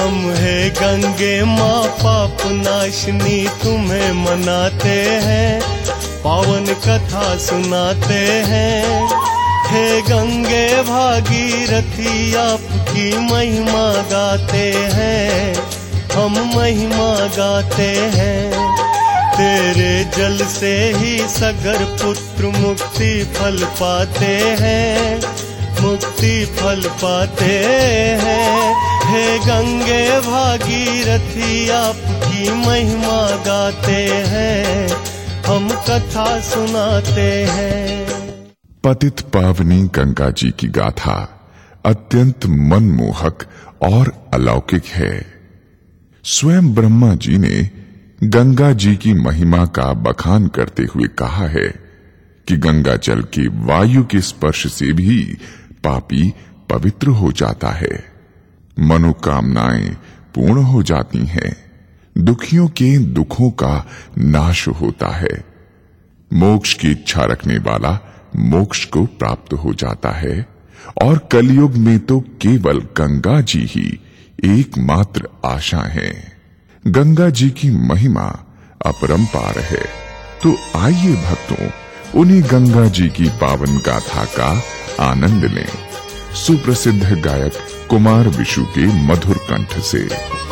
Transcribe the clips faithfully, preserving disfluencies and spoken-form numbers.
हम है गंगे माँ पाप नाशनी तुम्हें मनाते हैं, पावन कथा सुनाते हैं। हे गंगे भागीरथी आपकी महिमा गाते हैं, हम महिमा गाते हैं। तेरे जल से ही सगर पुत्र मुक्ति फल पाते हैं, मुक्ति फल पाते हैं। हे गंगे भागीरथी आपकी महिमा गाते हैं, हम कथा सुनाते हैं। पतित पावनी गंगा जी की गाथा अत्यंत मनमोहक और अलौकिक है। स्वयं ब्रह्मा जी ने गंगा जी की महिमा का बखान करते हुए कहा है कि गंगा जल के वायु के स्पर्श से भी पापी पवित्र हो जाता है, मनोकामनाएं पूर्ण हो जाती हैं, दुखियों के दुखों का नाश होता है, मोक्ष की इच्छा रखने वाला मोक्ष को प्राप्त हो जाता है। और कलयुग में तो केवल गंगा जी ही एकमात्र आशा है। गंगा जी की महिमा अपरंपार है। तो आइए भक्तों, उन्हीं गंगा जी की पावन गाथा का आनंद लें, सुप्रसिद्ध गायक कुमार विशु के मधुर कंठ से।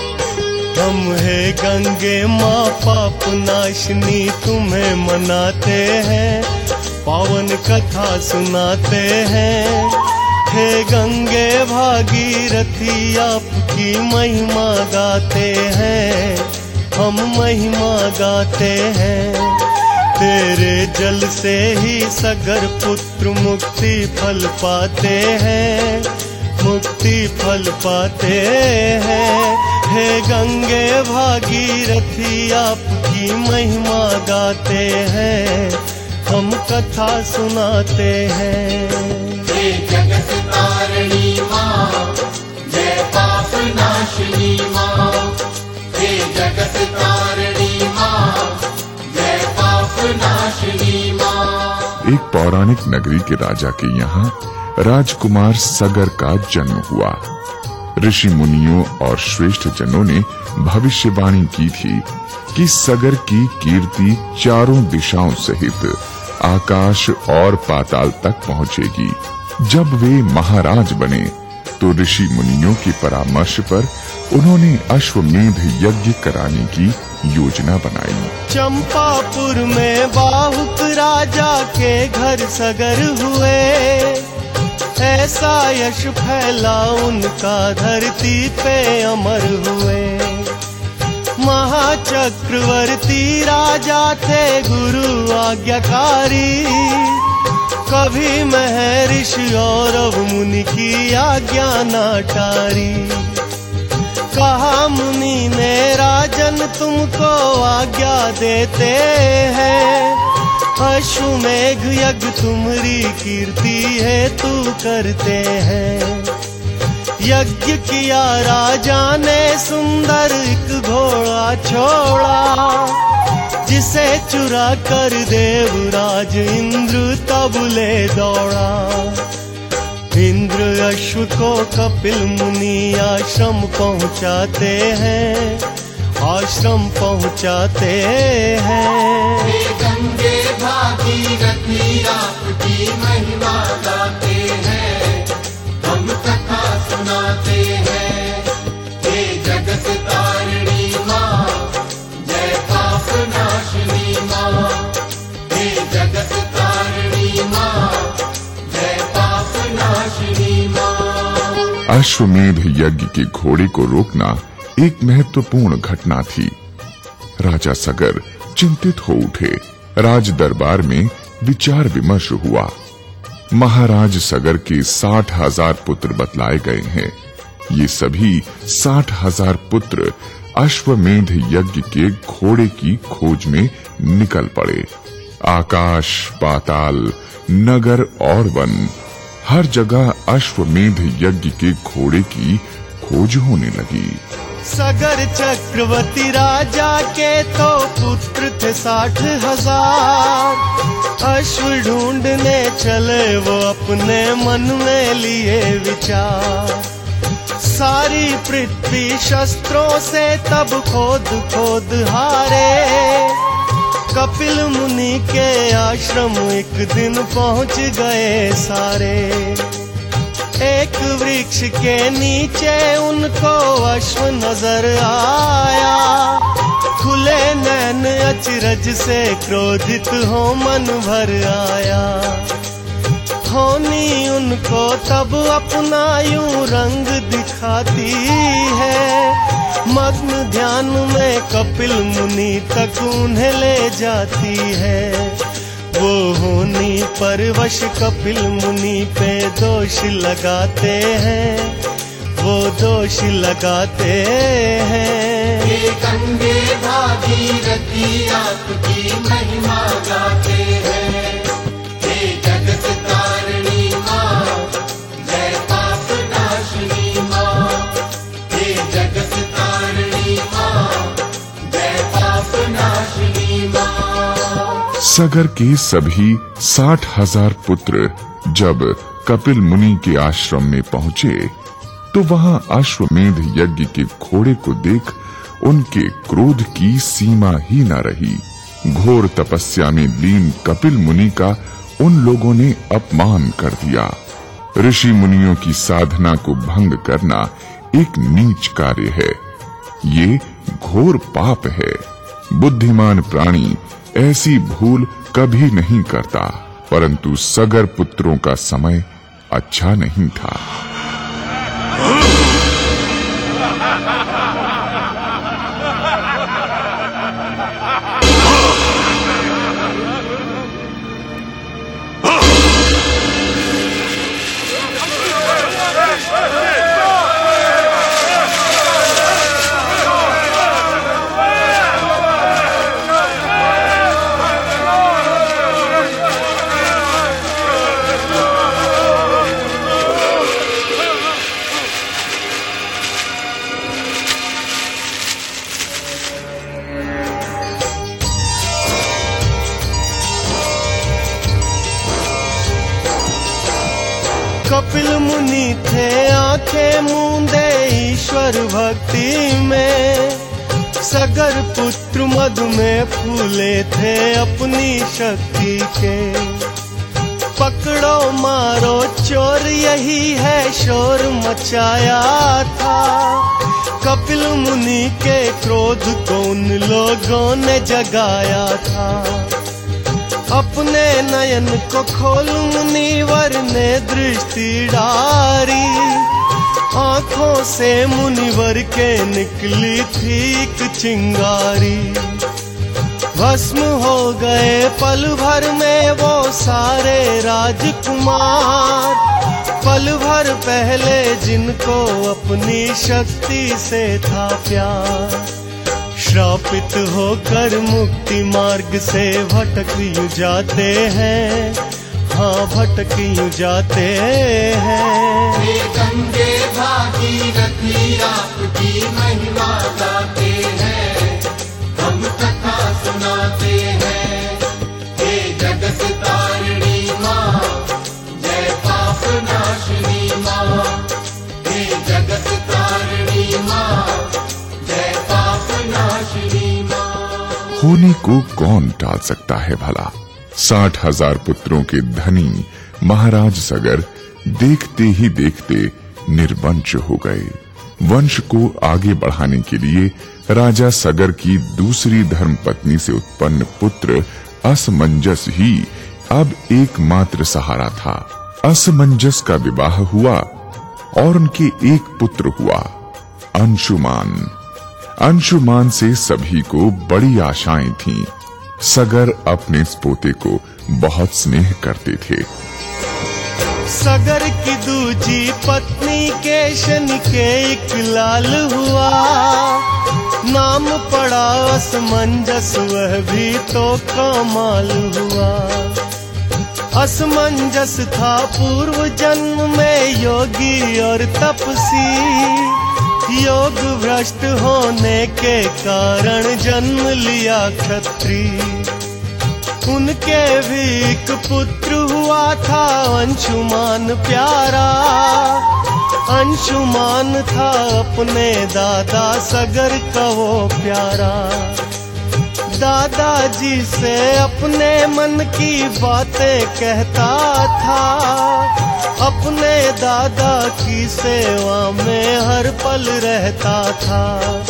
हम है गंगे माँ पाप नाशनी तुम्हें मनाते हैं, पावन कथा सुनाते हैं। हे गंगे भागीरथी आपकी महिमा गाते हैं, हम महिमा गाते हैं। तेरे जल से ही सगर पुत्र मुक्ति फल पाते हैं, मुक्ति फल पाते हैं। हे गंगे भागीरथी आपकी महिमा गाते हैं, हम कथा सुनाते हैं। हे जगत तारिणी माँ, जय पाप नाशिनी माँ। हे जगत तारिणी माँ, जय पाप नाशिनी माँ। एक पौराणिक नगरी के राजा के यहाँ राजकुमार सगर का जन्म हुआ। ऋषि मुनियों और श्रेष्ठ जनों ने भविष्यवाणी की थी कि सगर की कीर्ति चारों दिशाओं सहित आकाश और पाताल तक पहुंचेगी। जब वे महाराज बने तो ऋषि मुनियों के परामर्श पर उन्होंने अश्वमेध यज्ञ कराने की योजना बनाई। चंपापुर में बाहुक राजा के घर सगर हुए, ऐसा यश फैला उनका धरती पे अमर हुए। महाचक्रवर्ती राजा थे गुरु आज्ञाकारी, कभी महर्षि और मुनि की आज्ञा न टारी। कहा मुनि ने राजन तुमको आज्ञा देते हैं, अश्वमेघ यज्ञ तुम्हारी कीर्ति है तू करते हैं। यज्ञ किया राजा ने सुंदर एक घोड़ा छोड़ा, जिसे चुरा कर देवराज इंद्र तब ले दौड़ा। इंद्र अश्व को कपिल मुनि आश्रम पहुंचाते हैं, आश्रम पहुंचाते हैं। हे गंगे भागीरथी आपकी महिमा गाते हैं, हम कथा सुनाते हैं। हे जगत तारिणी माँ, जय पाप नाशिनी माँ। हे जगत तारिणी माँ, जय पाप नाशिनी माँ। अश्वमेध यज्ञ के घोड़े को रोकना एक महत्वपूर्ण घटना थी। राजा सगर चिंतित हो उठे। राज दरबार में विचार विमर्श हुआ। महाराज सगर के साठ हजार पुत्र बतलाए गए हैं। ये सभी साठ हजार पुत्र अश्वमेध यज्ञ के घोड़े की खोज में निकल पड़े। आकाश, पाताल, नगर और वन, हर जगह अश्वमेध यज्ञ के घोड़े की खोज होने लगी। सगर चक्रवर्ती राजा के तो पुत्र थे साठ हजार, अश्व ढूंढने चले वो अपने मन में लिए विचार। सारी पृथ्वी शस्त्रों से तब खोद खोद हारे। कपिल मुनि के आश्रम एक दिन पहुंच गए सारे। एक वृक्ष के नीचे उनको अश्व नजर आया। खुले नैन अचरज से क्रोधित हो मन भर आया। होनी उनको तब अपना यूं रंग दिखाती है। मग्न ध्यान में कपिल मुनि तक उन्हें ले जाती है। वो होनी परवश कपिल मुनि पे दोष लगाते हैं। वो दोष लगाते हैं। ये गंगे भागीरथी आपकी महिमा गाते हैं। हे जगत तारिणी माँ, जय पाप नाशिनी माँ। हे जगत तारिणी माँ, जय पाप नाशिनी माँ। सगर के सभी साठ हजार पुत्र जब कपिल मुनि के आश्रम में पहुंचे तो वहां अश्वमेध यज्ञ के घोड़े को देख उनके क्रोध की सीमा ही न रही। घोर तपस्या में लीन कपिल मुनि का उन लोगों ने अपमान कर दिया। ऋषि मुनियों की साधना को भंग करना एक नीच कार्य है। ये घोर पाप है। बुद्धिमान प्राणी ऐसी भूल कभी नहीं करता, परंतु सगर पुत्रों का समय अच्छा नहीं था। कपिल मुनि थे आंखें मूंदे ईश्वर भक्ति में। सगर पुत्र मधु में फूले थे अपनी शक्ति के। पकड़ो मारो चोर यही है शोर मचाया था। कपिल मुनि के क्रोध को उन लोगों ने जगाया था। अपने नयन को खोल मुनिवर ने दृष्टि डारी। आंखों से मुनिवर के निकली थी एक चिंगारी। भस्म हो गए पल भर में वो सारे राजकुमार। पल भर पहले जिनको अपनी शक्ति से था प्यार। श्रापित होकर मुक्ति मार्ग से भटक यूं जाते हैं। हाँ भटक यूं जाते हैं। हे गंगे भागीरथी आपकी महिमा गाते हैं। हम कथा सुनाते हैं। हे जगत तारिणी माँ, जय पाप नाशिनी माँ। हे जगत तारिणी माँ, जय पाप नाशिनी माँ। होनी को कौन टाल सकता है भला। साठ हजार पुत्रों के धनी महाराज सगर देखते ही देखते निर्वंश हो गए। वंश को आगे बढ़ाने के लिए राजा सगर की दूसरी धर्मपत्नी से उत्पन्न पुत्र असमंजस ही अब एकमात्र सहारा था। असमंजस का विवाह हुआ और उनके एक पुत्र हुआ, अंशुमान। अंशुमान से सभी को बड़ी आशाएं थीं। सगर अपने इस पोते को बहुत स्नेह करते थे। सगर की दूजी पत्नी के शनि के एक लाल हुआ। नाम पड़ा असमंजस, वह भी तो कमाल हुआ। असमंजस था पूर्व जन्म में योगी और तपसी। योग भ्रष्ट होने के कारण जन्म लिया क्षत्रिय। उनके भी एक पुत्र हुआ था अंशुमान प्यारा। अंशुमान था अपने दादा सगर का वो प्यारा। दादाजी से अपने मन की बातें कहता था, अपने दादा की सेवा में हर पल रहता था।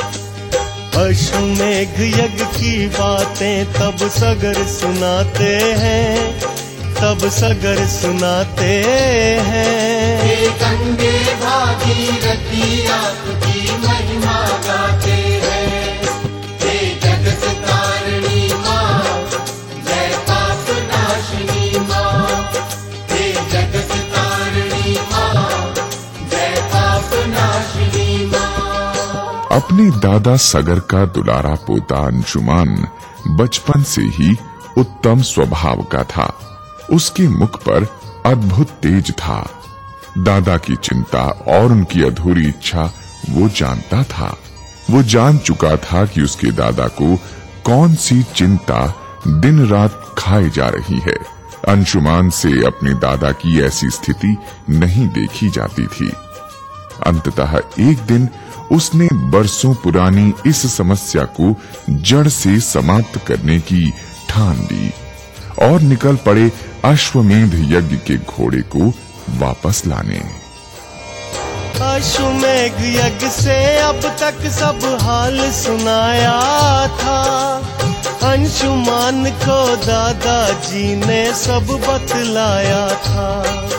अश्वमेघ यज्ञ की बातें तब सगर सुनाते हैं, तब सगर सुनाते हैं। हे गंगे भागीरथी आपकी महिमा गाते हैं। हे जगत तारिणी माँ, जय पाप नाशिनी माँ। हे जगत तारिणी माँ, जय पाप नाशिनी माँ। अपने दादा सगर का दुलारा पोता अंशुमान बचपन से ही उत्तम स्वभाव का था। उसके मुख पर अद्भुत तेज था। दादा की चिंता और उनकी अधूरी इच्छा वो जानता था। वो जान चुका था कि उसके दादा को कौन सी चिंता दिन रात खाए जा रही है। अंशुमान से अपने दादा की ऐसी स्थिति नहीं देखी जाती थी। अंततः एक दिन उसने बरसों पुरानी इस समस्या को जड़ से समाप्त करने की ठान ली और निकल पड़े अश्वमेध यज्ञ के घोड़े को वापस लाने। अश्वमेघ यज्ञ से अब तक सब हाल सुनाया था। अंशुमान को दादाजी ने सब बतलाया था।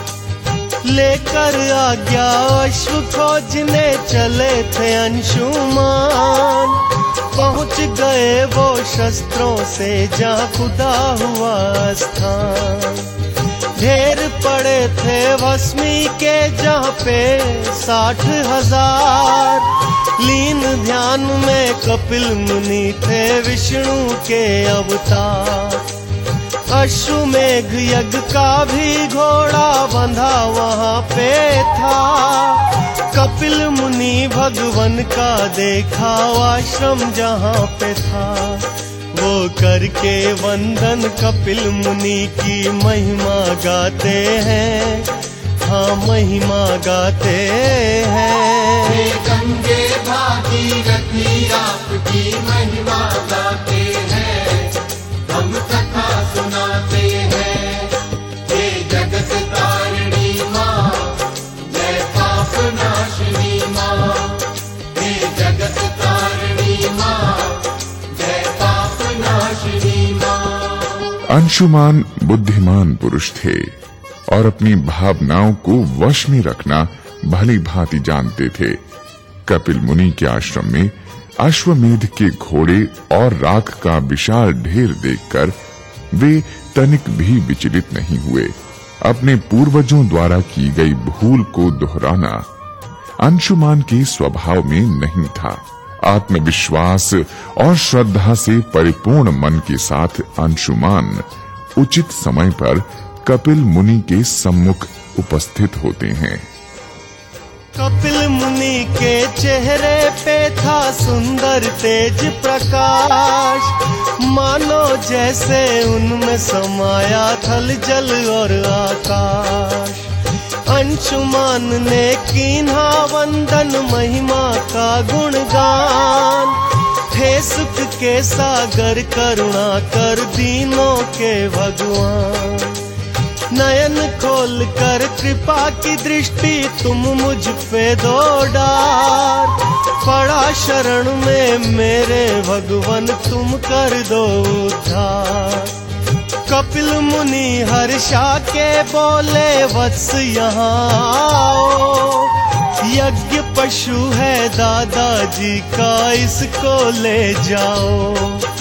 लेकर आज्ञा अश्व खोजने चले थे अंशुमान। पहुंच गए वो शस्त्रों से जहाँ खुदा हुआ स्थान। ढेर पड़े थे भस्मी के जहाँ पे साठ हजार। लीन ध्यान में कपिल मुनि थे विष्णु के अवतार। अश्वमेघ यज्ञ का भी घोड़ा बंधा वहाँ पे था। कपिल मुनि भगवन का देखा आश्रम जहाँ पे था। वो करके वंदन कपिल मुनि की महिमा गाते हैं, हाँ महिमा गाते हैं। हे गंगे भागीरथी आपकी महिमा गाते हैं, हम कथा सुनाते हैं। हे जगत तारिणी माँ, जय पाप नाशिनी माँ। हे जगत तारिणी माँ, जय पाप नाशिनी माँ। अंशुमान बुद्धिमान पुरुष थे और अपनी भावनाओं को वश में रखना भली भांति जानते थे। कपिल मुनि के आश्रम में अश्वमेध के घोड़े और राख का विशाल ढेर देखकर वे तनिक भी विचलित नहीं हुए। अपने पूर्वजों द्वारा की गई भूल को दोहराना अंशुमान के स्वभाव में नहीं था। आत्मविश्वास और श्रद्धा से परिपूर्ण मन के साथ अंशुमान उचित समय पर कपिल मुनि के सम्मुख उपस्थित होते हैं। कपिल मुनि के चेहरे पे था सुंदर तेज प्रकाश। मानो जैसे उनमें समाया थल जल और आकाश। अंशुमान ने कीन्हा वंदन महिमा का गुणगान। थे सुख के सागर करुणा कर दीनों के भगवान। नयन खोल कर कृपा की दृष्टि तुम मुझ पे दो डार। पड़ा शरण में मेरे भगवन तुम कर दो उद्धार। कपिल मुनि हर्षा के बोले वत्स यहाँ आओ। यज्ञ पशु है दादाजी का इसको ले जाओ।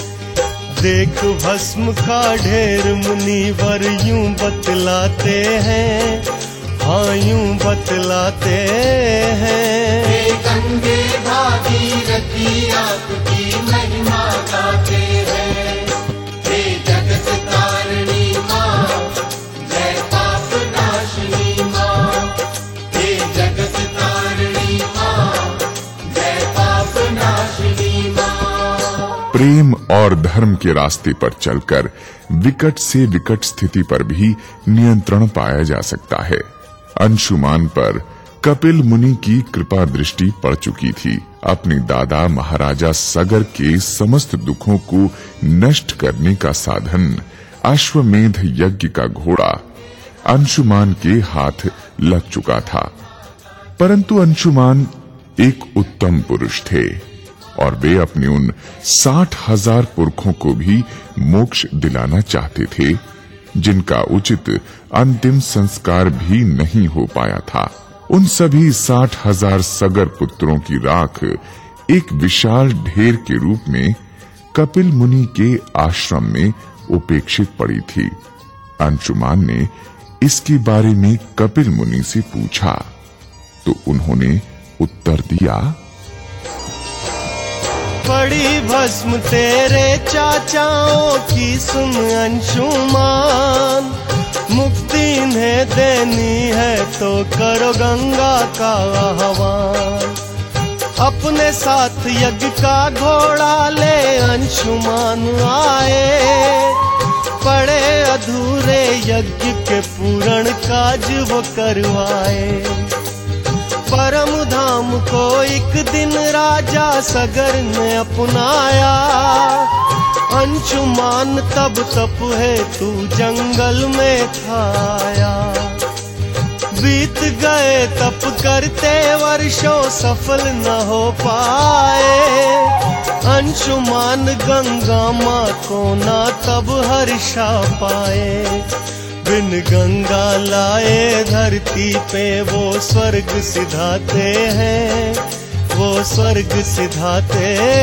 देख भस्म का ढेर मुनिवर यूं बतलाते हैं, हाँ यूं बतलाते हैं। हे गंगे भागीरथी आपकी महिमा गाते हैं। हे जगत तारिणी माँ, जय पाप नाशिनी माँ। हे जगत तारिणी माँ, जय पाप नाशिनी माँ। प्रेम और धर्म के रास्ते पर चलकर विकट से विकट स्थिति पर भी नियंत्रण पाया जा सकता है। अंशुमान पर कपिल मुनि की कृपा दृष्टि पड़ चुकी थी। अपने दादा महाराजा सगर के समस्त दुखों को नष्ट करने का साधन अश्वमेध यज्ञ का घोड़ा अंशुमान के हाथ लग चुका था। परंतु अंशुमान एक उत्तम पुरुष थे और वे अपने उन साठ हजार पुरखों को भी मोक्ष दिलाना चाहते थे जिनका उचित अंतिम संस्कार भी नहीं हो पाया था। उन सभी साठ हजार सगर पुत्रों की राख एक विशाल ढेर के रूप में कपिल मुनि के आश्रम में उपेक्षित पड़ी थी। अंशुमान ने इसके बारे में कपिल मुनि से पूछा तो उन्होंने उत्तर दिया, पड़ी भस्म तेरे चाचाओं की सुन अंशुमान, मुक्ति इन्हें देनी है तो करो गंगा का आह्वान। अपने साथ यज्ञ का घोड़ा ले अंशुमान आए, पड़े अधूरे यज्ञ के पूर्ण काज वो करवाए। परम धाम को एक दिन राजा सगर ने अपनाया, अंशुमान तब तप है तू जंगल में थाया। बीत गए तप करते वर्षों सफल न हो पाए, अंशुमान गंगा माँ को ना तब हर्षा पाए। बिन गंगा लाए धरती पे वो स्वर्ग सिधाते हैं, वो स्वर्ग सिधाते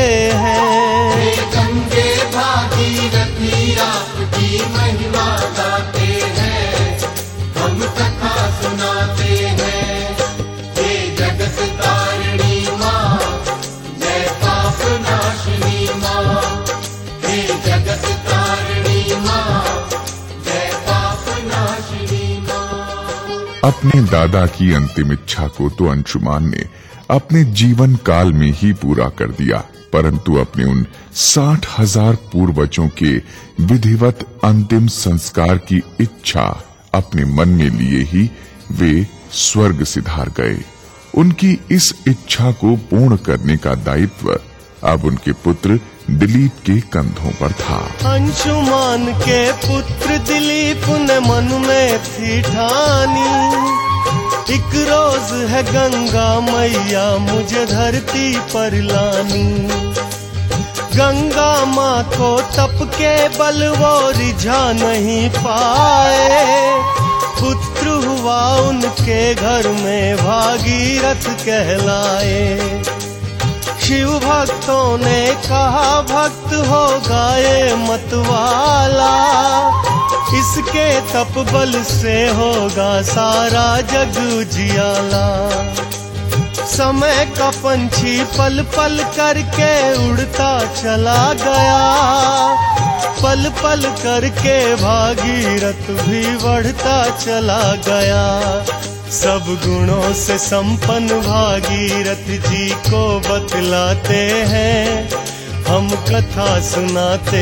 हैं। गंगे भागीरथी आपकी महिमा गाते हैं, हम कथा सुनाते हैं। ये जगत तारिणी माँ, जय पाप नाशिनी माँ। ये जगत तारिणी माँ, जय पाप नाशिनी माँ। अपने दादा की अंतिम इच्छा को तो अंशुमान ने अपने जीवन काल में ही पूरा कर दिया, परंतु अपने उन साठ हजार पूर्वजों के विधिवत अंतिम संस्कार की इच्छा अपने मन में लिए ही वे स्वर्ग सिधार गए। उनकी इस इच्छा को पूर्ण करने का दायित्व अब उनके पुत्र दिलीप के कंधों पर था। अंशुमान के पुत्र दिलीप ने मन में थी ठानी, एक रोज है गंगा मैया मुझे धरती पर लानी। गंगा माँ को तप के बल वो रिझा नहीं पाए, पुत्र हुआ उनके घर में भागीरथ कहलाए। शिव भक्तों ने कहा भक्त होगा ये मतवाला, इसके तप बल से होगा सारा जग उजियाला। समय का पंछी पल पल करके उड़ता चला गया, पल पल करके भागीरथ भी बढ़ता चला गया। सब गुणों से संपन्न भागीरथ जी को बतलाते हैं, हम कथा सुनाते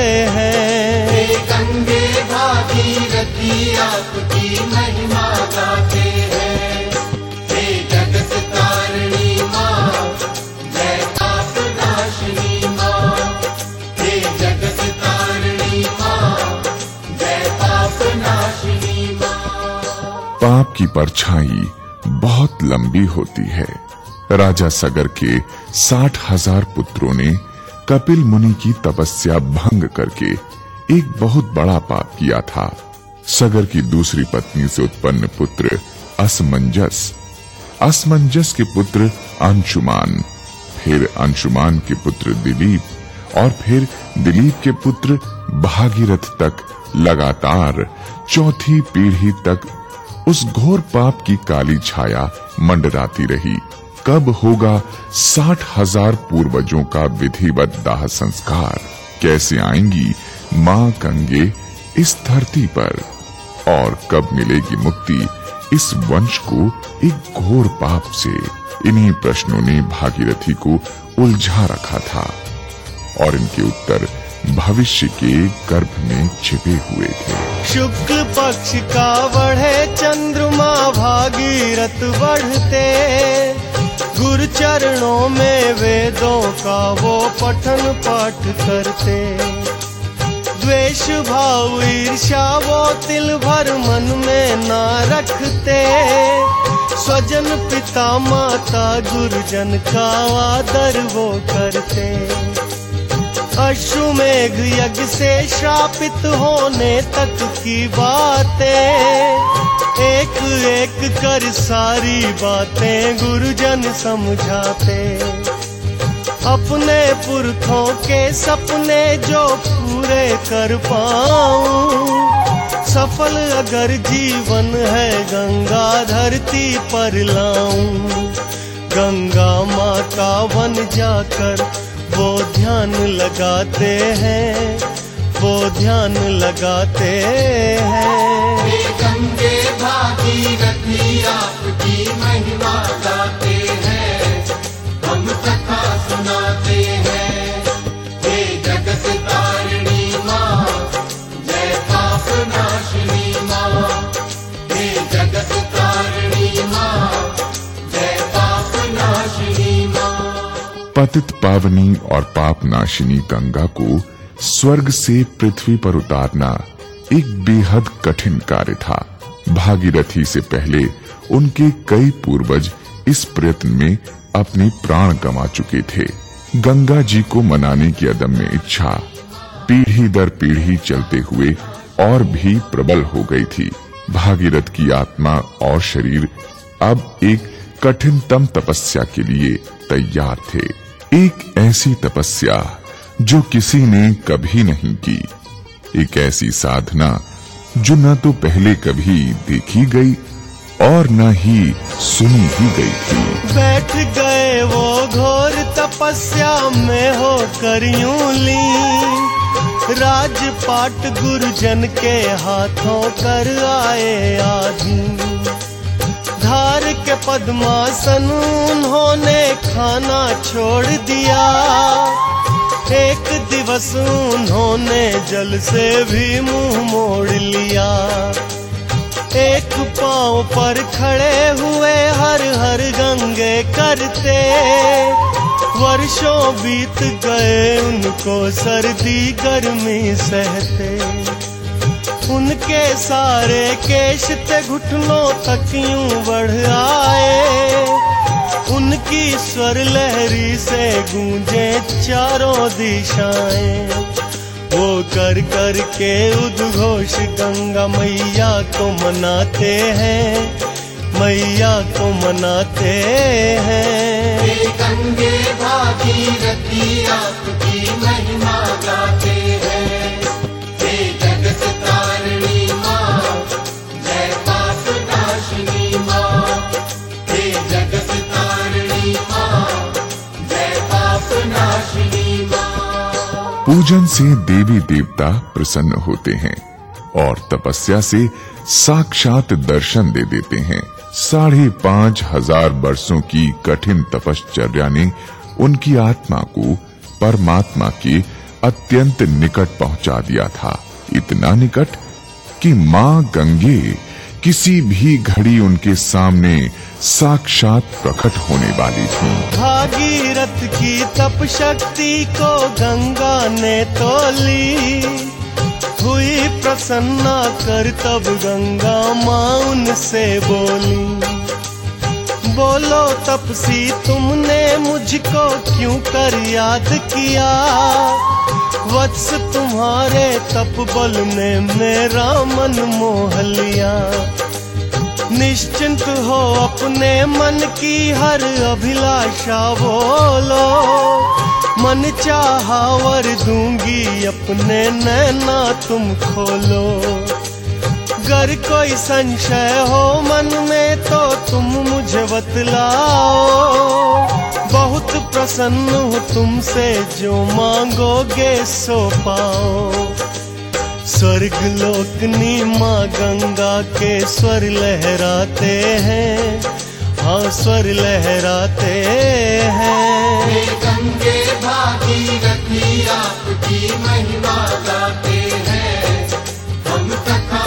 हैं। गंगे भागीरथी आपकी महिमा गाते हैं। हे जगत तारिणी माँ, जय पाप नाशिनी माँ। हे जगत तारिणी माँ, जय पाप नाशिनी माँ। पाप की परछाई बहुत लंबी होती है। राजा सगर के साठ हजार पुत्रों ने कपिल मुनि की तपस्या भंग करके एक बहुत बड़ा पाप किया था। सगर की दूसरी पत्नी से उत्पन्न पुत्र असमंजस, असमंजस के पुत्र अंशुमान, फिर अंशुमान के पुत्र दिलीप और फिर दिलीप के पुत्र भागीरथ तक लगातार चौथी पीढ़ी तक उस घोर पाप की काली छाया मंडराती रही। कब होगा साठ हजार पूर्वजों का विधिवत दाह संस्कार? कैसे आएंगी मां गंगे इस धरती पर? और कब मिलेगी मुक्ति इस वंश को एक घोर पाप से? इन्हीं प्रश्नों ने भागीरथी को उलझा रखा था और इनके उत्तर भविष्य के गर्भ में छिपे हुए थे। शुक्ल पक्ष का बढ़े चंद्रमा भागीरथ बढ़ते, गुरु चरणों में वेदों का वो पठन पाठ करते। द्वेष भाव ईर्ष्या वो तिल भर मन में ना रखते, स्वजन पिता माता गुरुजन का आदर वो करते। अश्वमेघ यज्ञ से श्रापित होने तक की बातें, एक एक कर सारी बातें गुरुजन समझाते। अपने पुरखों के सपने जो पूरे कर पाऊं, सफल अगर जीवन है गंगा धरती पर लाऊं। गंगा माता बन जाकर वो ध्यान लगाते हैं, वो ध्यान लगाते हैं। हे गंगे भागीरथी आपकी महिमा गाते हैं, हम कथा सुनाते हैं। हे जगत तारिणी माँ, जय पाप नाशिनी माँ। हे जगत तारिणी माँ, जय पाप नाशिनी माँ। पतित पावनी और पाप नाशिनी गंगा को स्वर्ग से पृथ्वी पर उतारना एक बेहद कठिन कार्य था। भागीरथी से पहले उनके कई पूर्वज इस प्रयत्न में अपने प्राण गंवा चुके थे। गंगा जी को मनाने की अदम्य इच्छा पीढ़ी दर पीढ़ी चलते हुए और भी प्रबल हो गई थी। भागीरथ की आत्मा और शरीर अब एक कठिनतम तपस्या के लिए तैयार थे। एक ऐसी तपस्या जो किसी ने कभी नहीं की, एक ऐसी साधना जो न तो पहले कभी देखी गई और न ही सुनी ही गई थी। बैठ गए वो घोर तपस्या में हो कर यूं लीन, राजपाट गुरुजन के हाथों कर आए आधीन। धार के पद्मासन उन्होंने खाना छोड़ दिया, एक दिवस उन्होंने जल से भी मुंह मोड़ लिया। एक पांव पर खड़े हुए हर हर गंगे करते, वर्षों बीत गए उनको सर्दी गर्मी सहते। उनके सारे केश ते घुटनों तक यूं बढ़ आए, उनकी स्वर लहरी से गूंजे चारों दिशाएं। वो कर कर के उद्घोष गंगा मैया को मनाते हैं, मैया को मनाते हैं। हे गंगे भागीरथी आपकी महिमा गाते हैं। हे जगत तारिणी माँ, जय पाप नाशिनी माँ। हे जगत तारिणी माँ, जय पाप नाशिनी माँ। पूजन से देवी देवता प्रसन्न होते हैं और तपस्या से साक्षात दर्शन दे देते हैं। साढ़े पांच हजार वर्षों की कठिन तपश्चर्या ने उनकी आत्मा को परमात्मा के अत्यंत निकट पहुंचा दिया था। इतना निकट कि मां गंगे किसी भी घड़ी उनके सामने साक्षात प्रकट होने वाली थी। भागीरथ की तप शक्ति को गंगा ने तो ली, हुई प्रसन्ना कर तब गंगा माँ उनसे बोली। बोलो तपसी तुमने मुझको क्यों कर याद किया, वत्स तुम्हारे तप बल ने मेरा मन मोह लिया। निश्चिंत हो अपने मन की हर अभिलाषा बोलो, मन चाहा वर दूंगी अपने नैना तुम खोलो। गर कोई संशय हो मन में तो तुम मुझे बतलाओ, बहुत प्रसन्न हूँ तुमसे जो मांगोगे सो पाओ। स्वर्ग लोकनी माँ गंगा के स्वर लहराते हैं, हाँ स्वर लहराते हैं। हे गंगे भागीरथी आपकी महिमा गाते हैं, हम कथा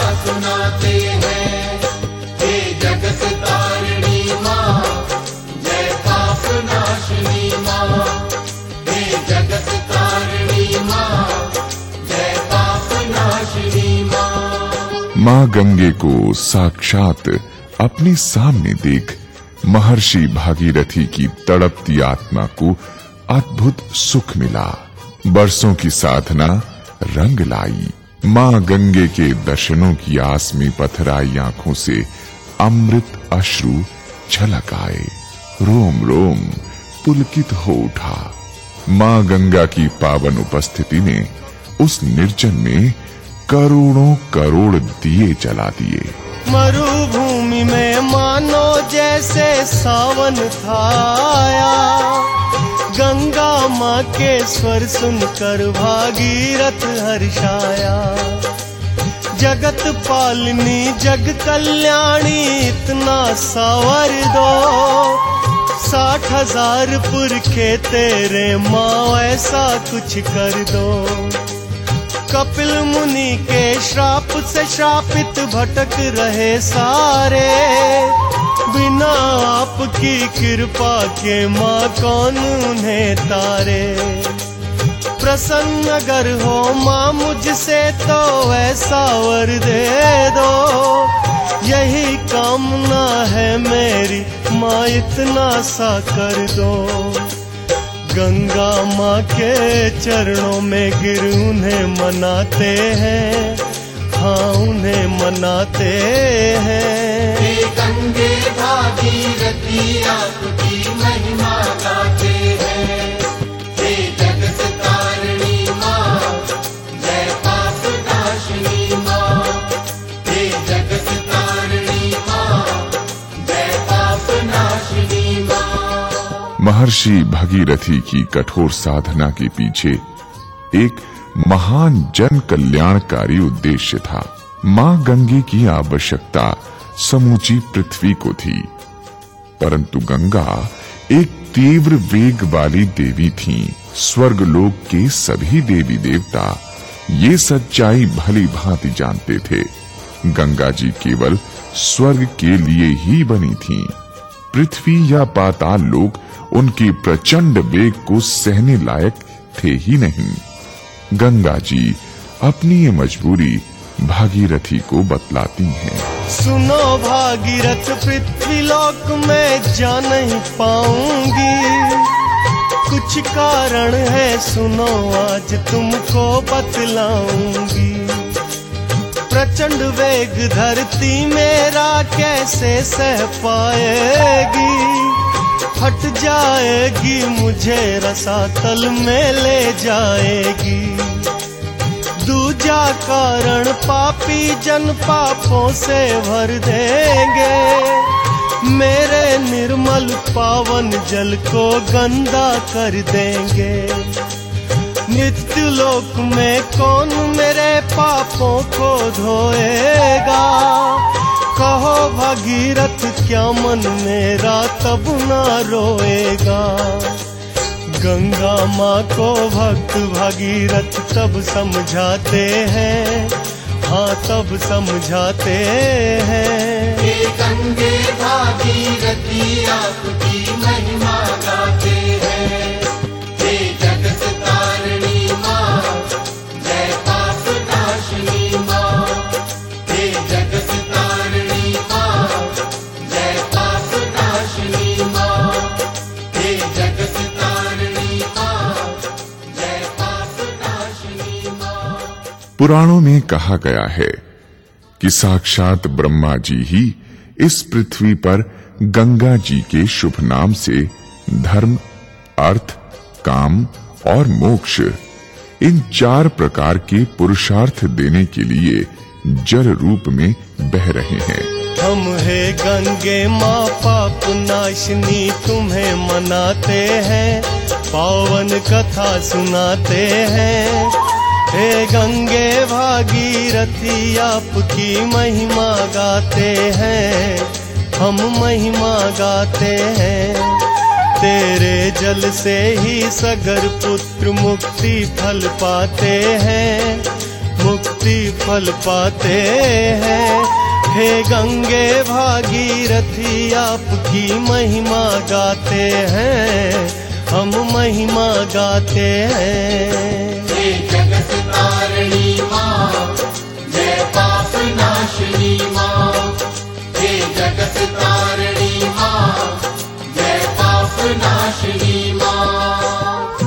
मां गंगे को साक्षात अपने सामने देख महर्षि भागीरथी की तड़पती आत्मा को अद्भुत सुख मिला। बरसों की साधना रंग लाई। मां गंगे के दर्शनों की आस में पथराई आंखों से अमृत अश्रु छलक आए। रोम रोम पुलकित हो उठा। मां गंगा की पावन उपस्थिति ने उस निर्जन में करोड़ों करोड़ दिए जला दिए। मरुभूमि में मानो जैसे सावन था आया। गंगा माँ के स्वर सुनकर भागीरथ हर्षाया। जगत पालनी जग कल्याणी इतना सावर दो। साठ हजार पुरखे तेरे माँ ऐसा कुछ कर दो। कपिल मुनि के श्राप से श्रापित भटक रहे सारे। बिना आपकी कृपा के माँ कौन उन्हें तारे। प्रसन्न अगर हो माँ मुझसे तो ऐसा वर दे दो। यही कामना है मेरी माँ इतना सा कर दो। गंगा माँ के चरणों में गिर उन्हें मनाते हैं। हाँ उन्हें मनाते हैं। हे गंगे भागीरथी आपकी महिमा गाते हैं। हे जगत तारिणी माँ जय पाप नाशिनी माँ। हे जगत तारिणी माँ जय पाप नाशिनी माँ। महर्षि भगीरथी की कठोर साधना के पीछे एक महान जन कल्याणकारी उद्देश्य था। मां गंगे की आवश्यकता समूची पृथ्वी को थी, परंतु गंगा एक तीव्र वेग वाली देवी थी। स्वर्गलोक के सभी देवी देवता ये सच्चाई भली भांति जानते थे। गंगा जी केवल स्वर्ग के लिए ही बनी थी। पृथ्वी या पाताल लोक उनके प्रचंड वेग को सहने लायक थे ही नहीं। गंगा जी अपनी ये मजबूरी भागीरथी को बतलाती हैं। सुनो भागीरथ पृथ्वी लोक में जा नहीं पाऊंगी। कुछ कारण है सुनो आज तुमको बतलाऊंगी। प्रचंड वेग धरती मेरा कैसे सह पाएगी। फट जाएगी मुझे रसातल में ले जाएगी। दूजा कारण पापी जन पापों से भर देंगे। मेरे निर्मल पावन जल को गंदा कर देंगे। मृत्यु लोक में कौन मेरे पापों को धोएगा। कहो भागीरथ क्या मन मेरा तब ना रोएगा। गंगा माँ को भक्त भागीरथ तब समझाते हैं। हाँ तब समझाते हैं। हे गंगे भागीरथी आपकी महिमा गाते हैं। हे जगत तारिणी माँ जय पाप नाशिनी माँ। हे जगत तारिणी माँ जय पाप नाशिनी माँ। हे जगत तारिणी माँ जय पाप नाशिनी माँ। पुराणों में कहा गया है कि साक्षात ब्रह्मा जी ही इस पृथ्वी पर गंगा जी के शुभ नाम से धर्म, अर्थ, काम और मोक्ष इन चार प्रकार के पुरुषार्थ देने के लिए जल रूप में बह रहे हैं। हम है गंगे माँ पाप नाशिनी तुम्हें मनाते हैं। पावन कथा सुनाते हैं। हे गंगे भागीरथी आपकी महिमा गाते हैं। हम महिमा गाते हैं। तेरे जल से ही सगर पुत्र मुक्ति फल पाते हैं। मुक्ति फल पाते हैं। हे गंगे भागीरथी आपकी महिमा गाते हैं। हम महिमा गाते हैं। हे जगत तारिणी माँ जय पाप नाश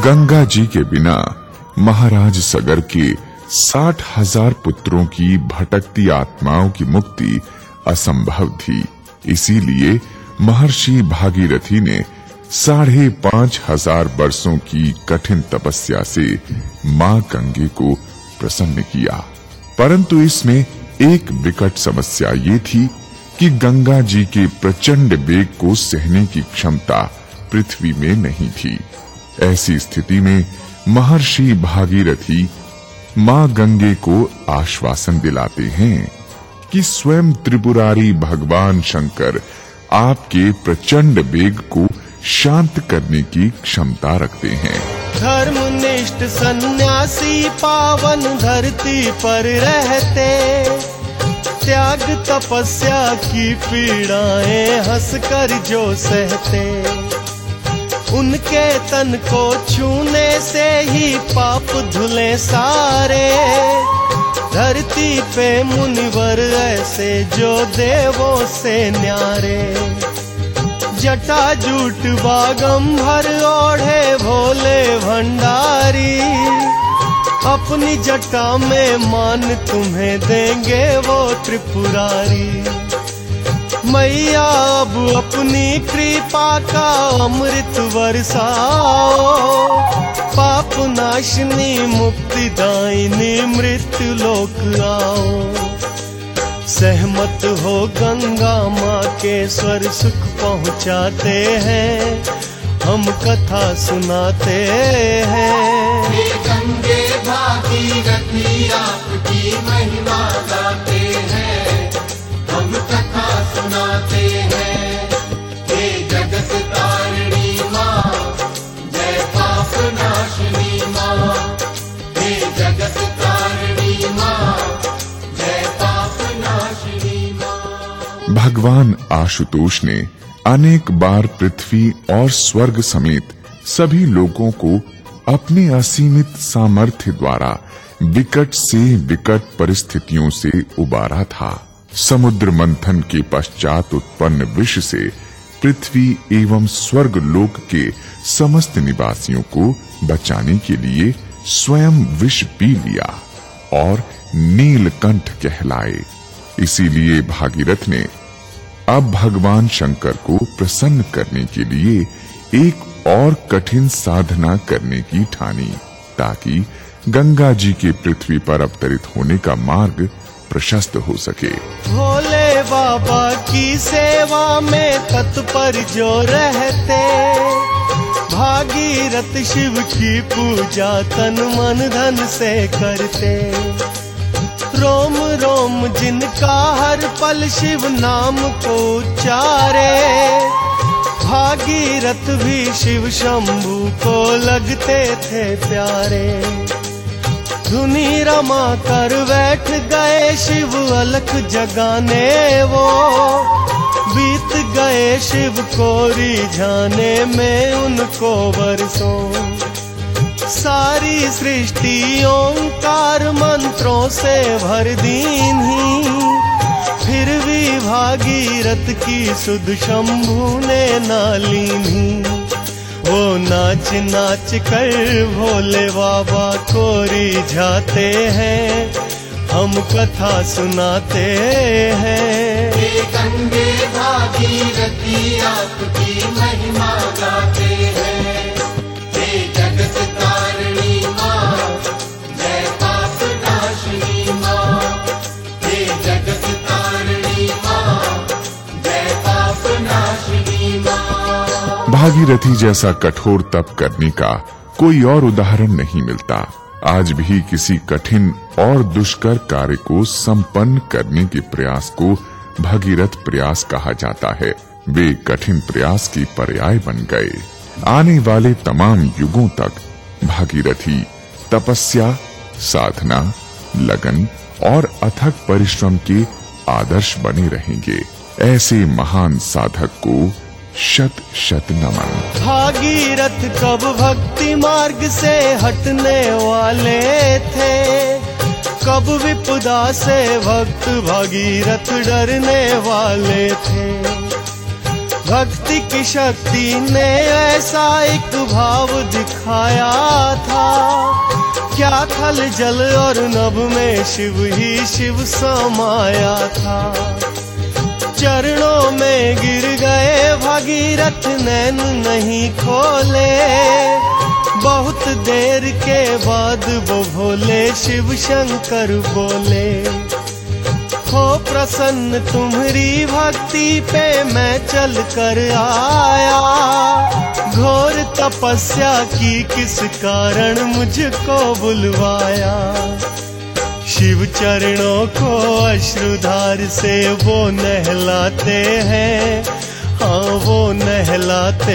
गंगा जी के बिना महाराज सगर के साठ हजार पुत्रों की भटकती आत्माओं की मुक्ति असंभव थी। इसीलिए महर्षि भागीरथी ने साढ़े पांच हजार वर्षों की कठिन तपस्या से मां गंगे को प्रसन्न किया। परंतु इसमें एक विकट समस्या ये थी कि गंगा जी के प्रचंड वेग को सहने की क्षमता पृथ्वी में नहीं थी। ऐसी स्थिति में महर्षि भागीरथी मां गंगे को आश्वासन दिलाते हैं कि स्वयं त्रिपुरारी भगवान शंकर आपके प्रचंड वेग को शांत करने की क्षमता रखते हैं। धर्मनिष्ठ सन्यासी पावन धरती पर रहते, त्याग तपस्या की पीड़ाएं हंसकर जो सहते, उनके तन को छूने से ही पाप धुले सारे। धरती पे मुनिवर ऐसे जो देवों से न्यारे, जटा जूट बागंबर ओढ़े भोले भंडारी, अपनी जटा में मान तुम्हें देंगे वो त्रिपुरारी। मैया अब अपनी कृपा का अमृत बरसाओ, पाप नाशनी मुक्ति दायिनी मृत्यु लोक आओ। सहमत हो गंगा माँ के स्वर सुख पहुँचाते हैं, हम कथा सुनाते हैं। हे गंगे भागीरथी आपकी महिमा गाते हैं, हम कथा सुनाते हैं। हे जगत तारिणी माँ, जय पाप नाशनी माँ। हे जगत तारिणी माँ, जय पाप नाशनी माँ। भगवान आशुतोष ने अनेक बार पृथ्वी और स्वर्ग समेत सभी लोगों को अपने असीमित सामर्थ्य द्वारा विकट से विकट परिस्थितियों से उबारा था। समुद्र मंथन के पश्चात उत्पन्न विष से पृथ्वी एवं स्वर्ग लोक के समस्त निवासियों को बचाने के लिए स्वयं विष पी लिया और नीलकंठ कहलाए। इसीलिए भागीरथ ने अब भगवान शंकर को प्रसन्न करने के लिए एक और कठिन साधना करने की ठानी, ताकि गंगा जी के पृथ्वी पर अवतरित होने का मार्ग प्रशस्त हो सके। भोले बाबा की सेवा में तत्पर जो रहते, भागीरथ शिव की पूजा तन मन धन से करते। रोम रोम जिनका हर पल शिव नाम को उच्चारे, भागीरथ भी शिव शंभू को लगते थे प्यारे। धुनी रमा कर बैठ गए शिव अलख जगाने वो, बीत गए शिव को रिझाने में उनको बरसों। सारी सृष्टि ओंकार मंत्रों से भर दीन्ही, फिर भी भागीरथ की सुध शंभू ने ना लीनी। वो नाच नाच कर भोले बाबा को रिझाते हैं, हम कथा सुनाते हैं। हे गंगे भागीरथी आपकी महिमा गाते हैं। हे जगत तारिणी माँ, जय पाप नाशनी माँ। हे जगत तारिणी माँ, जय पाप नाशनी माँ। भागीरथी जैसा कठोर तप करने का कोई और उदाहरण नहीं मिलता। आज भी किसी कठिन और दुष्कर कार्य को संपन्न करने के प्रयास को भगीरथ प्रयास कहा जाता है। वे कठिन प्रयास की पर्याय बन गए। आने वाले तमाम युगों तक भागीरथी तपस्या, साधना, लगन और अथक परिश्रम के आदर्श बने रहेंगे। ऐसे महान साधक को शत शत नमन। भागीरथ कब भक्ति मार्ग से हटने वाले थे, कब विपदा से भक्त भागीरथ डरने वाले थे। भक्ति की शक्ति ने ऐसा एक भाव दिखाया था, क्या थल जल और नभ में शिव ही शिव समाया था। चरणों में गिर गए भागीरथ नैन नहीं खोले, बहुत देर के बाद वो भोले शिव शंकर बोले, हो प्रसन्न तुम्हारी भक्ति पे मैं चल कर आया, घोर तपस्या की किस कारण मुझको बुलवाया। शिव चरणों को अश्रुधार से वो नहलाते हैं, हाँ वो नहलाते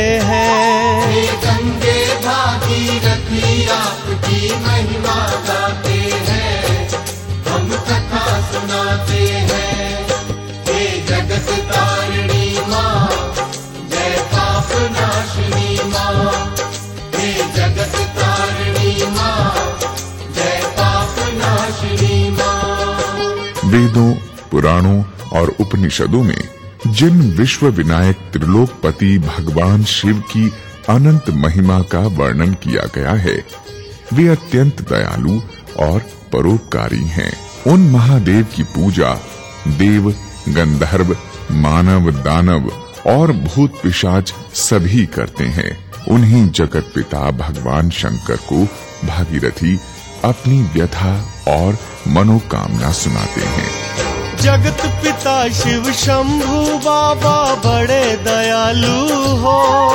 हैं। गंगे भागीरथी आपकी महिमा गाते हैं, हम कथा सुनाते हैं। हे जगत तारिणी माँ, जय पाप नाशिनी माँ। हे जगत तारिणी माँ, जय पाप नाशिनी माँ। वेदों, पुराणों और उपनिषदों में जिन विश्व विनायक त्रिलोकपति भगवान शिव की अनंत महिमा का वर्णन किया गया है, वे अत्यंत दयालु और परोपकारी हैं। उन महादेव की पूजा देव, गंधर्व, मानव, दानव और भूत पिशाच सभी करते हैं। उन्हीं जगत पिता भगवान शंकर को भागीरथी अपनी व्यथा और मनोकामना सुनाते हैं। जगत पिता शिव शंभु बाबा बड़े दयालु हो,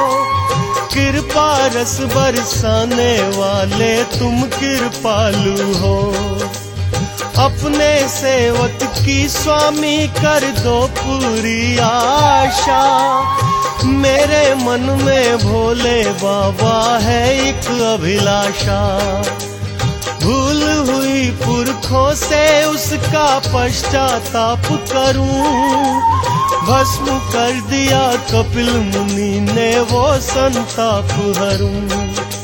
कृपा रस बरसाने वाले तुम कृपालु हो। अपने सेवक की स्वामी कर दो पूरी आशा, मेरे मन में भोले बाबा है एक अभिलाषा। भूल हुई पुरखों से उसका पश्चाताप करूं, भस्म कर दिया कपिल मुनि ने वो संताप हरूं।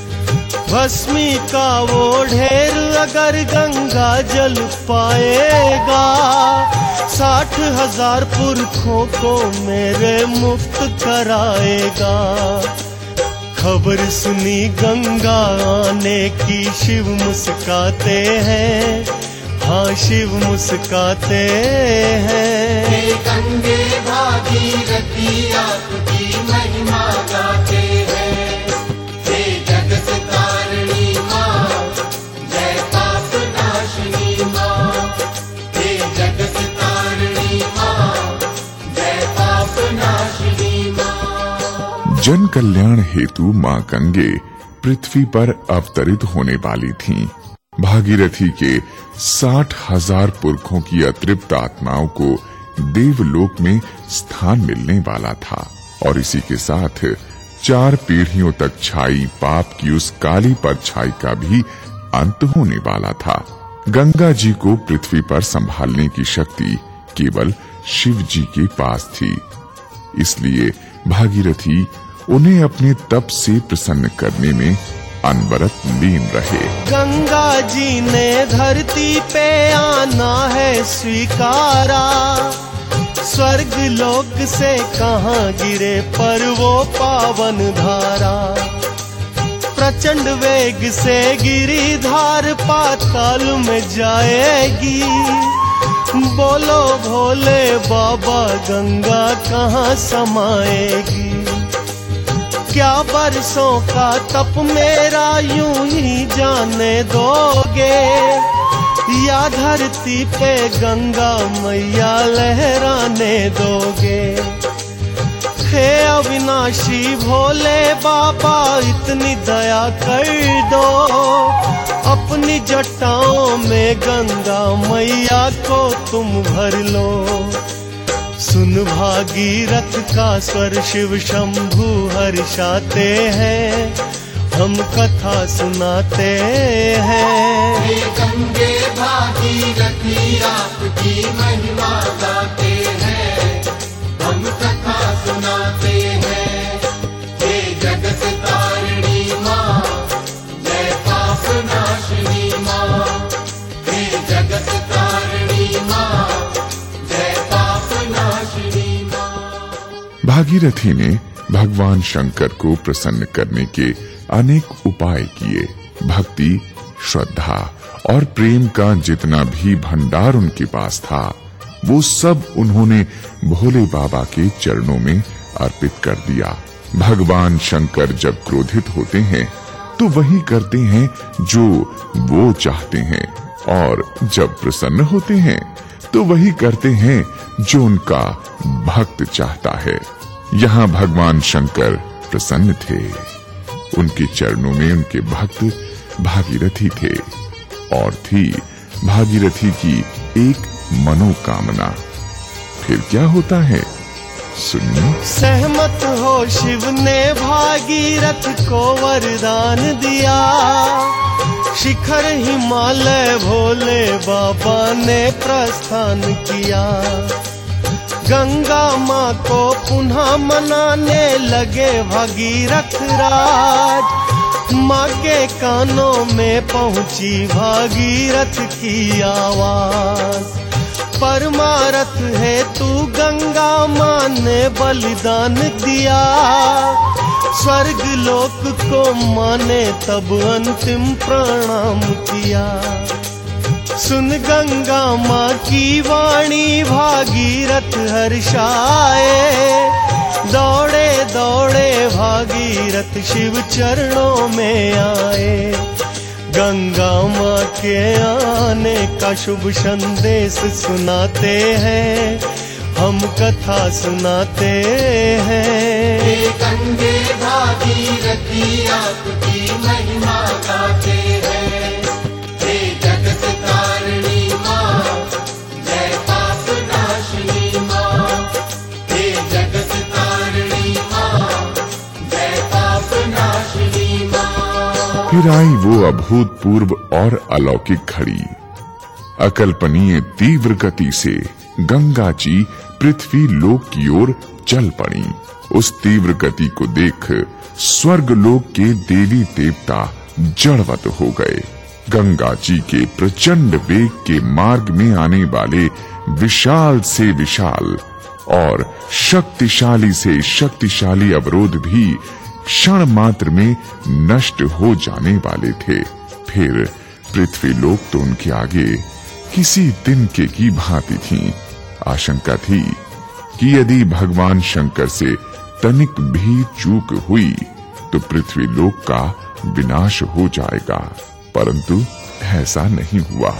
भस्मी का वो ढेर अगर गंगा जल पाएगा, साठ हजार पुरखों को मेरे मुक्त कराएगा। खबर सुनी गंगा आने की, शिव मुस्काते हैं, हाँ शिव मुस्काते हैं। हे गंगे भागीरथी आपकी महिमा गाते हैं। हे जगत तारिणी माँ, जय पाप नाशिनी माँ। हे जगत तारिणी माँ, जय पाप नाशिनी माँ। जन कल्याण हेतु मां गंगे पृथ्वी पर अवतरित होने वाली थीं। भागीरथी के साठ हजार पुरखों की अतृप्त आत्माओं को देवलोक में स्थान मिलने वाला था और इसी के साथ चार पीढ़ियों तक छाई पाप की उस काली परछाई का भी अंत होने वाला था। गंगा जी को पृथ्वी पर संभालने की शक्ति केवल शिव जी के पास थी, इसलिए भागीरथी उन्हें अपने तप से प्रसन्न करने में अनवरत लीन रहे। गंगा जी ने धरती पे आना है स्वीकारा, स्वर्ग लोक से कहाँ गिरे पर वो पावन धारा। प्रचंड वेग से गिरिधार पाताल में जाएगी, बोलो भोले बाबा गंगा कहाँ समाएगी। क्या बरसों का तप मेरा यूं ही जाने दोगे, या धरती पे गंगा मैया लहराने दोगे। हे अविनाशी भोले बाबा इतनी दया कर दो, अपनी जटाओं में गंगा मैया को तुम भर लो। सुन भागीरथ का स्वर शिव शंभु हर्षाते हैं, हम कथा सुनाते हैं। हे गंगे भागीरथी आपकी महिमा गाते हैं, हम कथा सुनाते हैं। हे जगत तारिणी माँ, जय पाप नाशिनी माँ। हे जगत तारिणी माँ, जय पाप नाशिनी माँ। भागीरथी ने भगवान शंकर को प्रसन्न करने के अनेक उपाय किए। भक्ति, श्रद्धा और प्रेम का जितना भी भंडार उनके पास था, वो सब उन्होंने भोले बाबा के चरणों में अर्पित कर दिया। भगवान शंकर जब क्रोधित होते हैं तो वही करते हैं जो वो चाहते हैं, और जब प्रसन्न होते हैं तो वही करते हैं जो उनका भक्त चाहता है। यहाँ भगवान शंकर प्रसन्न थे। उनके चरणों में उनके भक्त भागीरथी थे, और थी भागीरथी की एक मनोकामना। फिर क्या होता है, सुनिए। सहमत हो शिव ने भागीरथ को वरदान दिया। शिखर हिमालय भोले बाबा ने प्रस्थान किया। गंगा माँ को पुनः मनाने लगे भगीरथ राज। माँ के कानों में पहुंची भागीरथ की आवाज। परमारथ है तू गंगा माँ ने बलिदान दिया। स्वर्ग लोक को माने तब अंतिम प्रणाम किया। सुन गंगा माँ की वाणी भागीरथ हर्षाए। दौड़े दौड़े भागीरथ शिव चरणों में आए। गंगा माँ के आने का शुभ संदेश सुनाते हैं, हम कथा सुनाते हैं। हे गंगे भागीरथी आपकी महिमा गाते हैं। हे जगत तारिणी माँ, जय पाप नाशिनी माँ। हे जगत तारिणी माँ, जय पाप नाशिनी माँ। फिर आई वो अभूतपूर्व और अलौकिक घड़ी। अकल्पनीय तीव्र गति से गंगा जी पृथ्वी लोक की ओर चल पड़ी। उस तीव्र गति को देख स्वर्ग लोक के देवी देवता जड़वत हो गए। गंगा जी के प्रचंड वेग के मार्ग में आने वाले विशाल से विशाल और शक्तिशाली से शक्तिशाली अवरोध भी क्षण मात्र में नष्ट हो जाने वाले थे। फिर पृथ्वी लोक तो उनके आगे किसी तिनके की भांति थी। आशंका थी कि यदि भगवान शंकर से तनिक भी चूक हुई तो पृथ्वी लोक का विनाश हो जाएगा, परंतु ऐसा नहीं हुआ।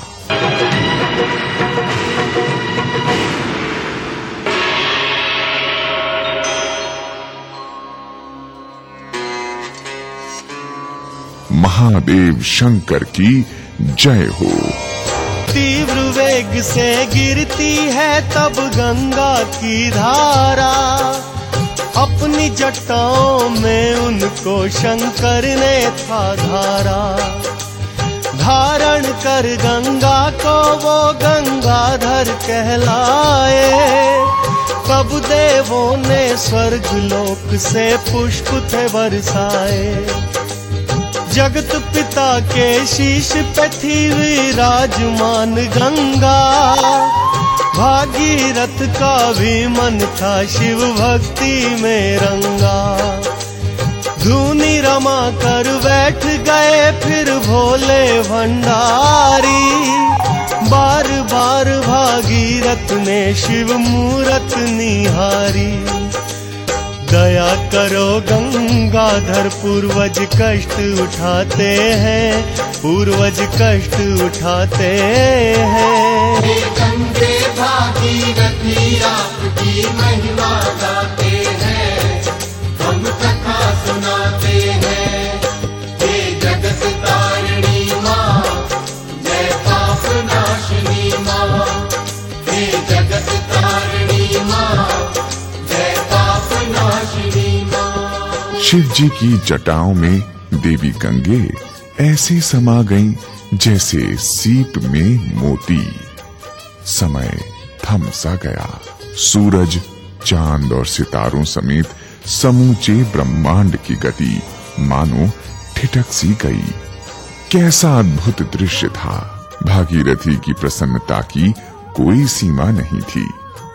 महादेव शंकर की जय हो। तीव्र वेग से गिरती है तब गंगा की धारा। अपनी जटाओं में उनको शंकर ने था धारा। धारण कर गंगा को वो गंगाधर कहलाए। तब देवों ने स्वर्ग लोक से पुष्प थे बरसाए। जगत पिता के शीश पे थी विराजमान गंगा। भागीरथ का भी मन था शिव भक्ति में रंगा। धूनी रमा कर बैठ गए फिर भोले भंडारी। बार बार भागीरथ ने शिव मूरत निहारी। दया करो गंगाधर पूर्वज कष्ट उठाते हैं, पूर्वज कष्ट उठाते हैं। हे गंगे भागीरथी आपकी महिमा गाते हैं, हम कथा सुनाते हैं। हे जगत तारिणी माँ, जय पाप नाशिनी माँ। हे जगत तारिणी माँ, जय पाप नाशिनी माँ। शिव जी की जटाओं में देवी गंगे ऐसे समा गईं जैसे सीप में मोती। समय थम सा गया। सूरज, चांद और सितारों समेत समूचे ब्रह्मांड की गति मानो ठिठक सी गई। कैसा अद्भुत दृश्य था। भागीरथी की प्रसन्नता की कोई सीमा नहीं थी।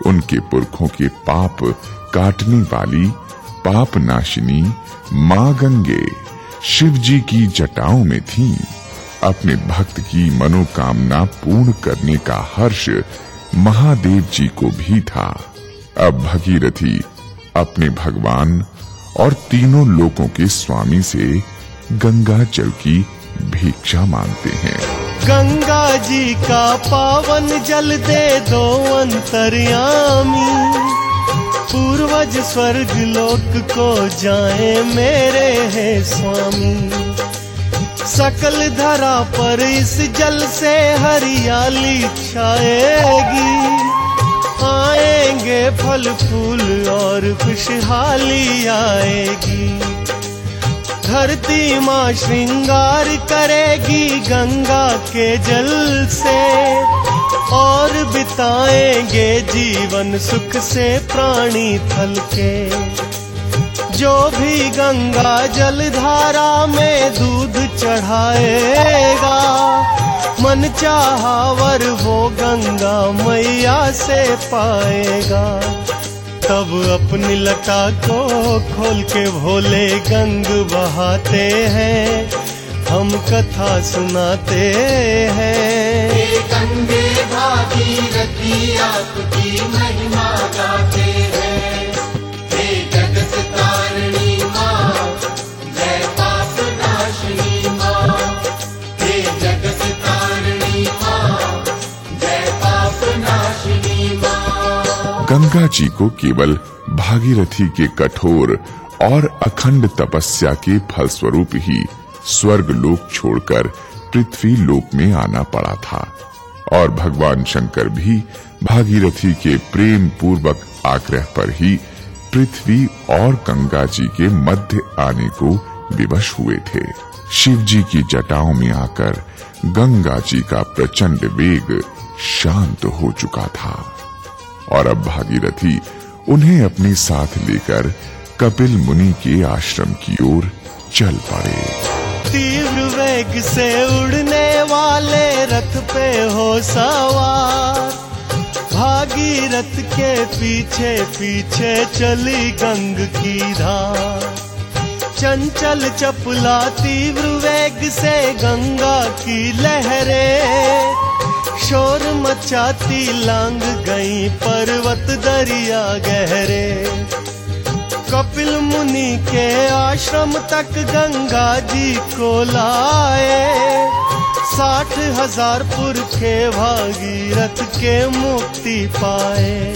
उनके पुरखों के पाप काटने वाली पाप नाशिनी मां गंगे शिव जी की जटाओं में थीं। अपने भक्त की मनोकामना पूर्ण करने का हर्ष महादेव जी को भी था। अब भगीरथी अपने भगवान और तीनों लोकों के स्वामी से गंगा जल की भिक्षा मांगते हैं। गंगा जी का पावन जल दे दो अंतर्यामी, पूर्वज स्वर्ग लोक को जाए मेरे है स्वामी। सकल धरा पर इस जल से हरियाली छाएगी, आएंगे फल फूल और खुशहाली आएगी। धरती माँ श्रृंगार करेगी गंगा के जल से, और बिताएंगे जीवन सुख से प्राणी थल के। जो भी गंगा जल धारा में दूध चढ़ाएगा, मन चाहा वर वो गंगा मैया से पाएगा। तब अपनी लटा को खोल के भोले गंग बहाते हैं, हम कथा सुनाते हैं। हे गंगे भागीरथी आपकी महिमा गाते हैं। हे जगत तारिणी माँ, जय पाप नाशिनी माँ। हे जगत तारिणी माँ, जय पाप नाशिनी माँ। गंगा जी को केवल भागीरथी के कठोर और अखंड तपस्या के फलस्वरूप ही स्वर्ग लोक छोड़कर पृथ्वी लोक में आना पड़ा था, और भगवान शंकर भी भागीरथी के प्रेम पूर्वक आग्रह पर ही पृथ्वी और गंगा जी के मध्य आने को विवश हुए थे। शिव जी की जटाओं में आकर गंगा जी का प्रचंड वेग शांत हो चुका था, और अब भागीरथी उन्हें अपने साथ लेकर कपिल मुनि के आश्रम की ओर चल पड़े। तीव्र वेग से उड़ने वाले रथ पे हो सवार, भागीरथ के पीछे पीछे चली गंग की धार। चंचल चपला तीव्र वेग से गंगा की लहरें, शोर मचाती लांग गई पर्वत दरिया गहरे। कपिल मुनि के आश्रम तक गंगा जी को लाए, साठ हजार पुरखे भागीरथ के मुक्ति पाए।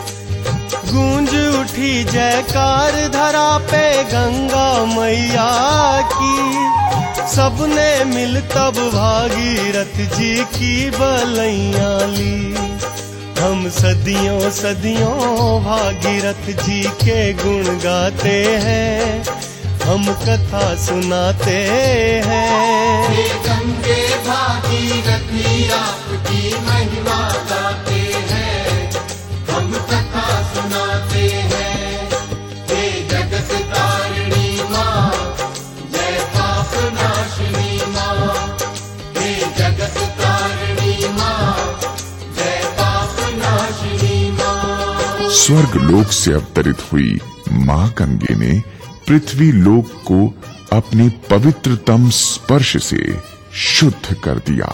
गूंज उठी जयकार धरा पे गंगा मैया की, सबने मिल तब भागीरथ जी की बलैया ली। हम सदियों सदियों भागीरथ जी के गुण गाते हैं, हम कथा सुनाते हैं। हे गंगे भागीरथी आपकी महिमा गाते हैं, हम कथा सुनाते हैं। हे जगत तारिणी माँ, जय पाप नाशिनी माँ। हे जगत तारिणी माँ, जय पाप नाशिनी माँ। स्वर्ग लोक से अवतरित हुई मां गंगे ने पृथ्वी लोक को अपने पवित्रतम स्पर्श से शुद्ध कर दिया।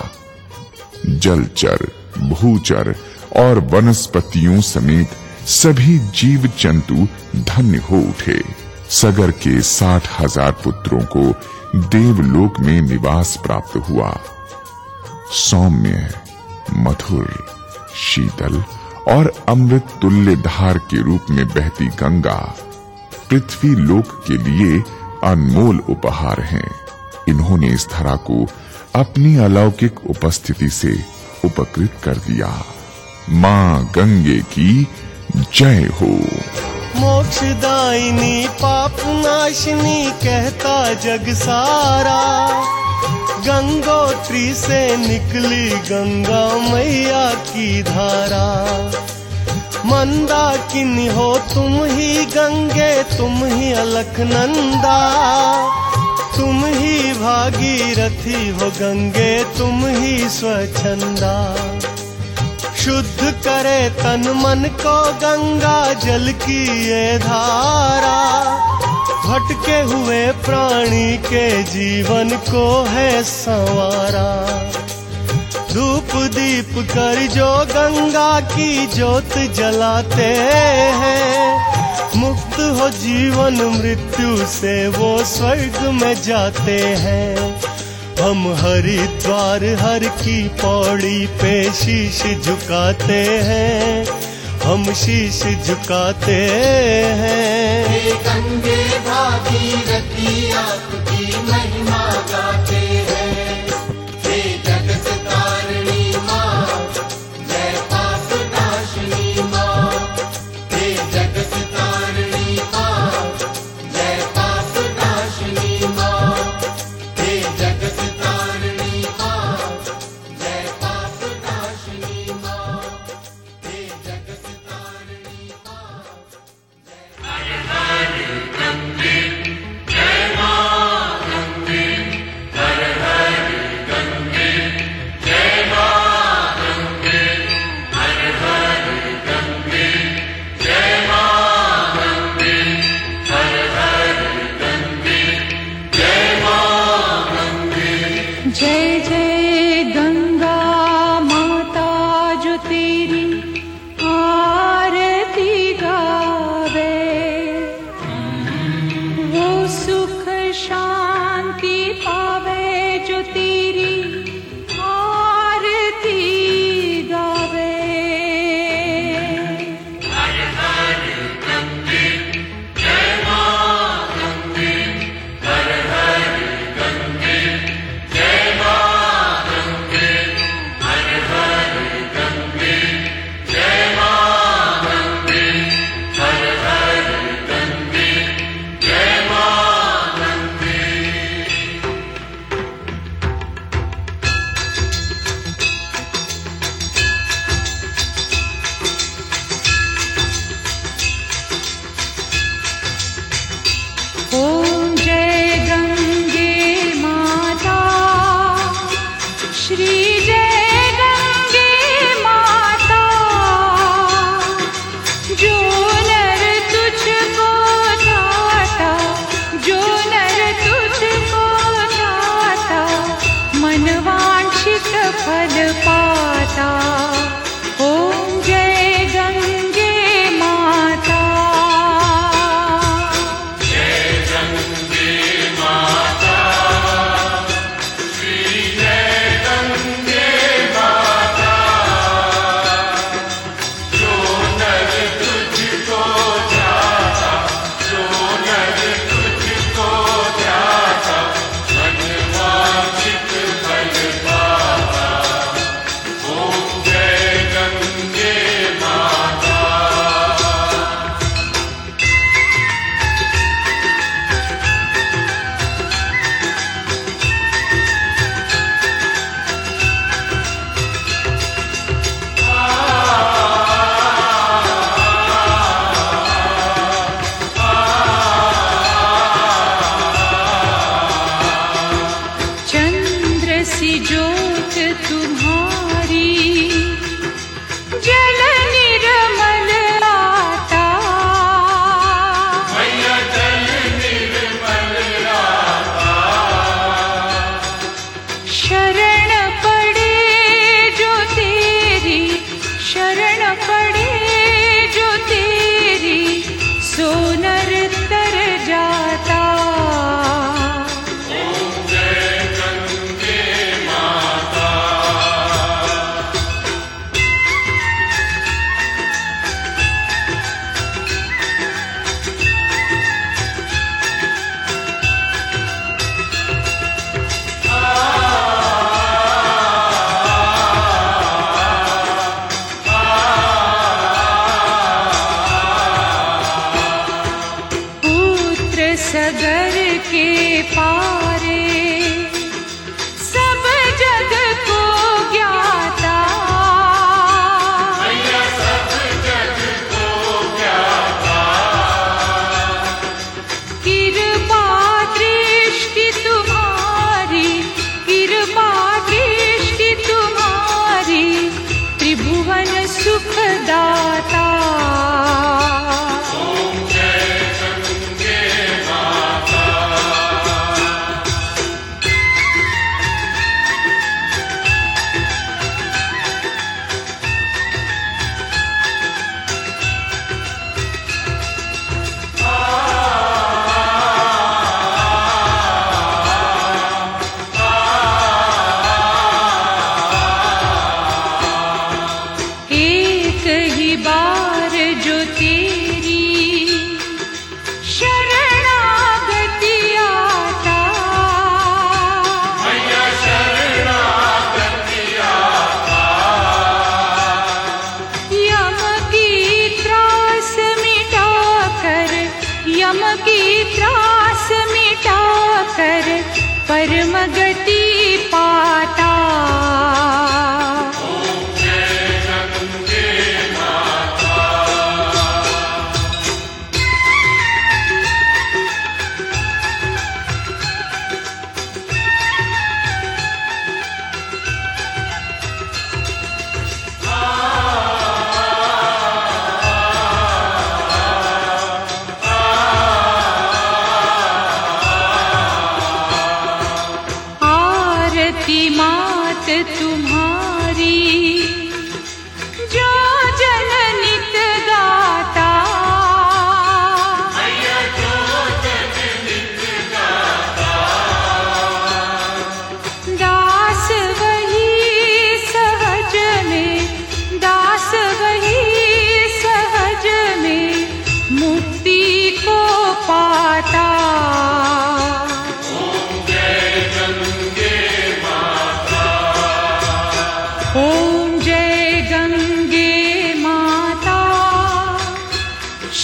जलचर, भूचर और वनस्पतियों समेत सभी जीव जंतु धन्य हो उठे। सगर के साठ हजार पुत्रों को देवलोक में निवास प्राप्त हुआ। सौम्य, मधुर, शीतल और अमृत तुल्य धार के रूप में बहती गंगा पृथ्वी लोक के लिए अनमोल उपहार हैं। इन्होंने इस धरा को अपनी अलौकिक उपस्थिति से उपकृत कर दिया। मां गंगे की जय हो। मोक्षदायिनी पाप नाशिनी कहता जग सारा, गंगोत्री से निकली गंगा मैया की धारा। मंदाकिनी हो तुम ही गंगे, तुम ही अलकनंदा, तुम ही भागीरथी हो गंगे, तुम ही स्वच्छंदा। शुद्ध करे तन मन को गंगा जल की ये धारा, भटके हुए प्राणी के जीवन को है संवारा। धूप दीप कर जो गंगा की ज्योत जलाते हैं, मुक्त हो जीवन मृत्यु से वो स्वर्ग में जाते हैं। हम हरिद्वार हर की पौड़ी पे शीश झुकाते हैं, हम शीश झुकाते हैं। हे गंगे भागीरथी आपकी महिमा गाते हैं। हे जगत तारिणी माँ, जय पाप नाशिनी माँ। हे जगत तारिणी माँ, जय पाप नाशिनी माँ। हे जगत तारिणी माँ, जय पाप नाशिनी माँ। हे जगत तारिणी माँ, जय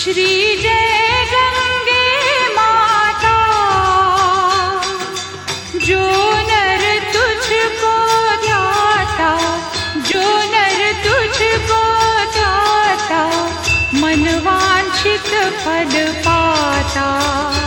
श्री जय गंगे माता, जो नर तुझको ध्याता, जो नर तुझको ध्याता, मनवांछित पद पाता।